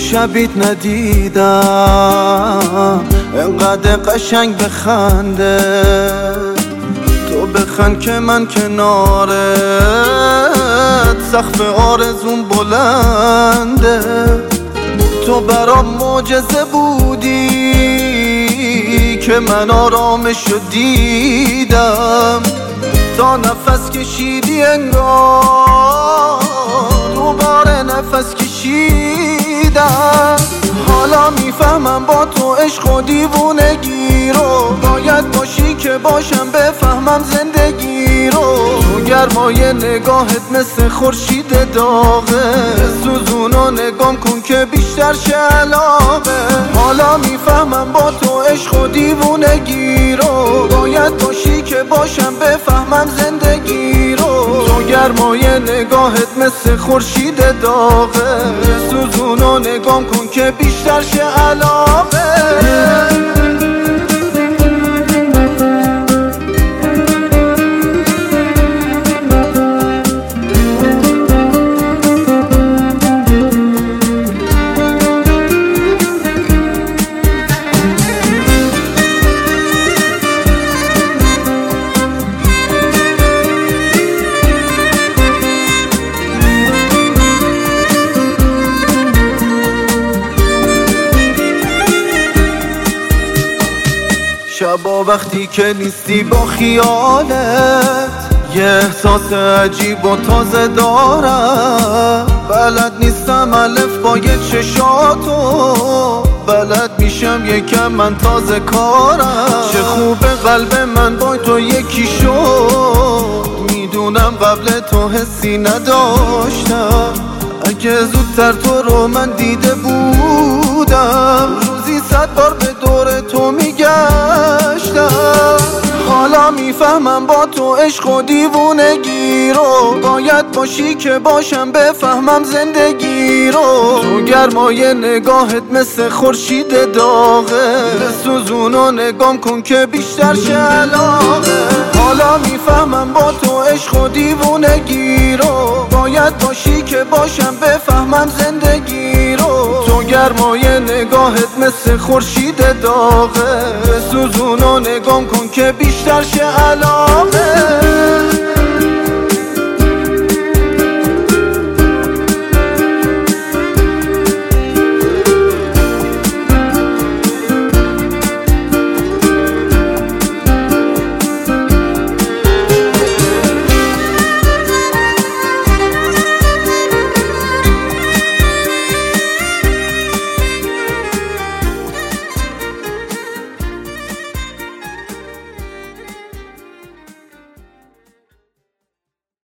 شبیت ندیدم انقدر قشنگ بخنده، تو بخند که من کنارت سقف آرزوم بلنده. تو برام معجزه بودی که من آرامشو دیدم، تا نفس کشیدی انگار دوباره نفس کشیدم. حالا میفهمم با تو عشق و دیوونگی رو، باید باشی که باشم بفهمم زندگی رو. تو گرمای نگاهت مثل خورشید داغه، سوزون و نگام کن که بیشتر شه علاقه. حالا میفهمم با تو عشق و دیوونگی رو، باید باشی که باشم بفهمم زندگی رو. تو گرمای نگاهت مثل خورشید داغه، سوزون و نگام کن که بیشتر شه علاقه. شبا وقتی که نیستی با خیالت، یه احساس عجیب و تازه دارم. بلد نیستم الف با یه چشاتو، بلد میشم یکم من تازه کارم. چه خوب قلب من با تو یکی شد، میدونم قبل تو حسی نداشتم. اگه زودتر تو رو من دیده بودم، روزی 100 بار به دور تو میگشتم. حالا میفهمم با تو عشق و دیوونگی رو، باید باشی که باشم بفهمم زندگی رو. تو گرمای نگاهت مثل خورشید داغه، سوزون و نگام کن که بیشتر شه علاقه. حالا میفهمم با تو عشق و دیوونگی رو، باید باشی که باشم بفهمم زندگی رو. تو گرمای نگاهت مثل خورشید داغه، سوزون و نگام کن که بیشتر شه علاقه.